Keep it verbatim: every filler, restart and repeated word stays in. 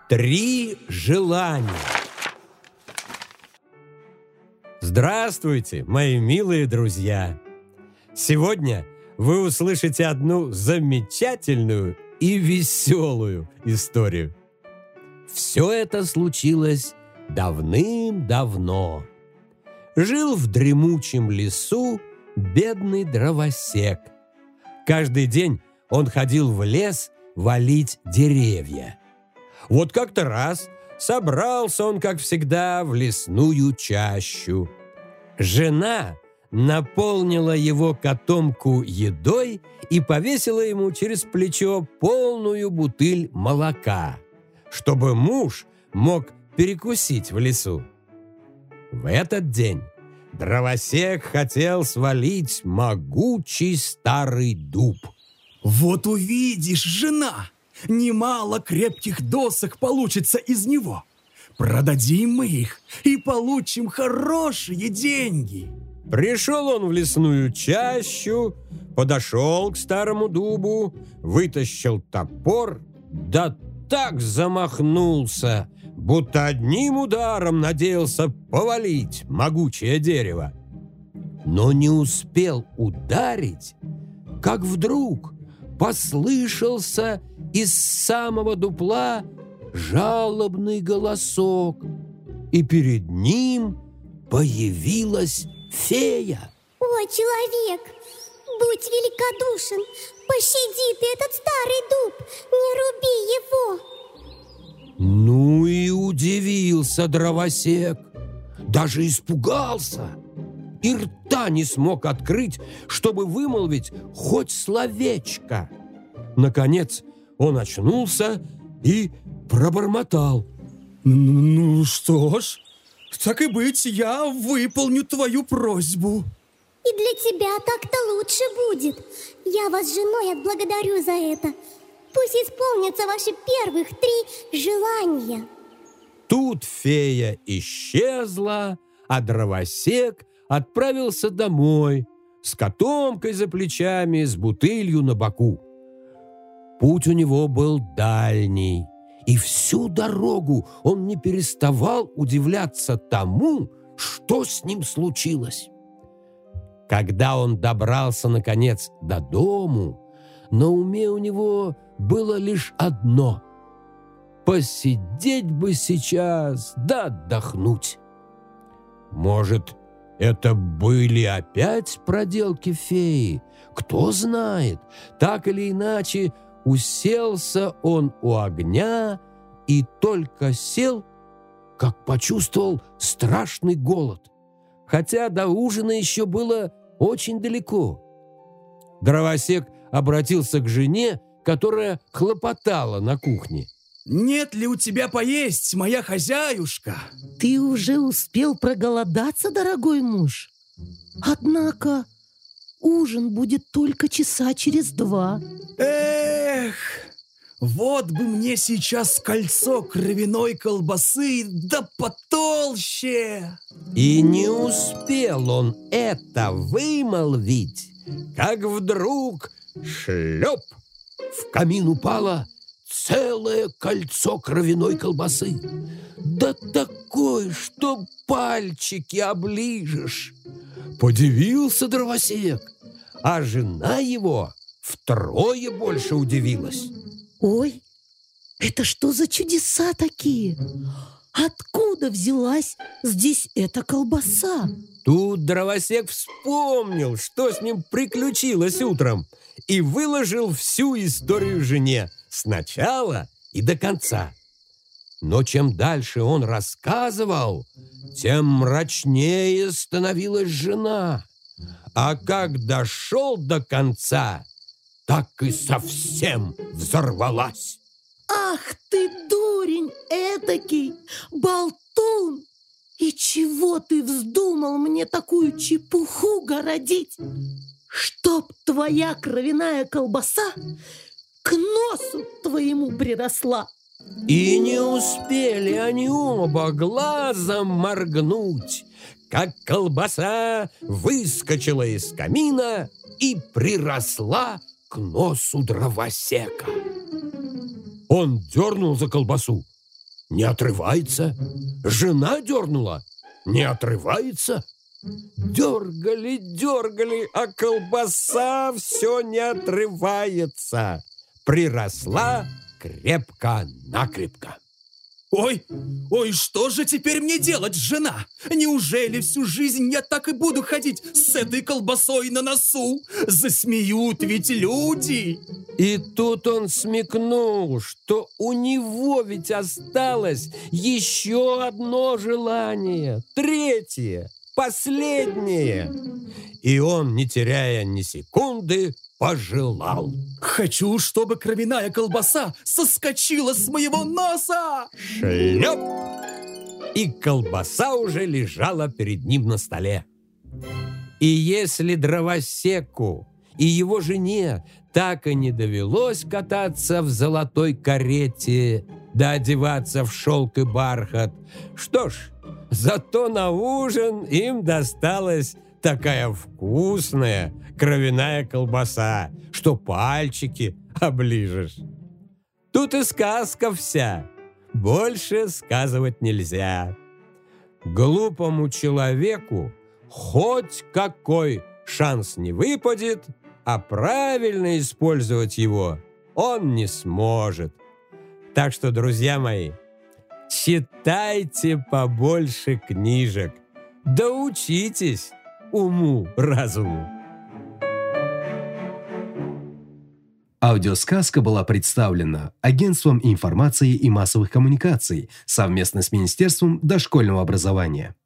Три желания. Здравствуйте, мои милые друзья! Сегодня вы услышите одну замечательную и веселую историю. Все это случилось давным-давно. Жил в дремучем лесу бедный дровосек. Каждый день он ходил в лес валить деревья. Вот как-то раз собрался он, как всегда, в лесную чащу. Жена наполнила его котомку едой и повесила ему через плечо полную бутыль молока, чтобы муж мог перекусить в лесу. В этот день дровосек хотел свалить могучий старый дуб. Вот увидишь, жена, немало крепких досок получится из него. Продадим мы их и получим хорошие деньги. Пришел он в лесную чащу, подошел к старому дубу, вытащил топор, да так замахнулся, будто одним ударом надеялся повалить могучее дерево. Но не успел ударить, как вдруг послышался из самого дупла жалобный голосок, и перед ним появилась фея. Ой, человек, будь великодушен, пощади ты этот старый дуб, не руби его. Ну и удивился дровосек, даже испугался, и рта не смог открыть, чтобы вымолвить хоть словечко. Наконец он очнулся и пробормотал: Ну что ж, так и быть, я выполню твою просьбу. И для тебя так-то лучше будет. Я вас с женой отблагодарю за это. Пусть исполнятся ваши первых три желания. Тут фея исчезла, а дровосек отправился домой с котомкой за плечами, с бутылью на боку. Путь у него был дальний, и всю дорогу он не переставал удивляться тому, что с ним случилось. Когда он добрался, наконец, до дому, на уме у него было лишь одно — посидеть бы сейчас да отдохнуть. Может, это были опять проделки феи? Кто знает, так или иначе, уселся он у огня и только сел, как почувствовал страшный голод, хотя до ужина еще было очень далеко. Дровосек обратился к жене, которая хлопотала на кухне. Нет ли у тебя поесть, моя хозяюшка? Ты уже успел проголодаться, дорогой муж? Однако ужин будет только часа через два. Эх, вот бы мне сейчас кольцо кровяной колбасы, да потолще. И не успел он это вымолвить, как вдруг шлеп! В камин упало целое кольцо кровяной колбасы. Да такой, что пальчики оближешь. Подивился дровосек, а жена его втрое больше удивилась. Ой, это что за чудеса такие? Откуда взялась здесь эта колбаса? Тут дровосек вспомнил, что с ним приключилось утром, и выложил всю историю жене сначала и до конца. Но чем дальше он рассказывал, тем мрачнее становилась жена. А как дошел до конца, так и совсем взорвалась. Ах ты, дурень этакий, болтун! И чего ты вздумал мне такую чепуху городить? Чтоб твоя кровяная колбаса к носу твоему приросла. И не успели они оба глазом моргнуть, как колбаса выскочила из камина и приросла к носу дровосека. Он дернул за колбасу, Не отрывается. Жена дернула. Не отрывается. Дергали, дергали, а колбаса все не отрывается. Приросла крепко-накрепко. Ой, ой, что же теперь мне делать, жена? Неужели всю жизнь я так и буду ходить с этой колбасой на носу? Засмеют ведь люди. И тут он смекнул, что у него ведь осталось еще одно желание, третье, последнее. И он, не теряя ни секунды, пожелал. Хочу, чтобы кровяная колбаса соскочила с моего носа! Шлеп! И колбаса уже лежала перед ним на столе. И если дровосеку и его жене так и не довелось кататься в золотой карете да одеваться в шелк и бархат, что ж, зато на ужин им досталась такая вкусная кровяная колбаса, что пальчики оближешь. Тут и сказка вся. Больше сказывать нельзя. Глупому человеку хоть какой шанс не выпадет, а правильно использовать его он не сможет. Так что, друзья мои, читайте побольше книжек, да учитесь уму-разуму. Аудиосказка была представлена Агентством информации и массовых коммуникаций совместно с Министерством дошкольного образования.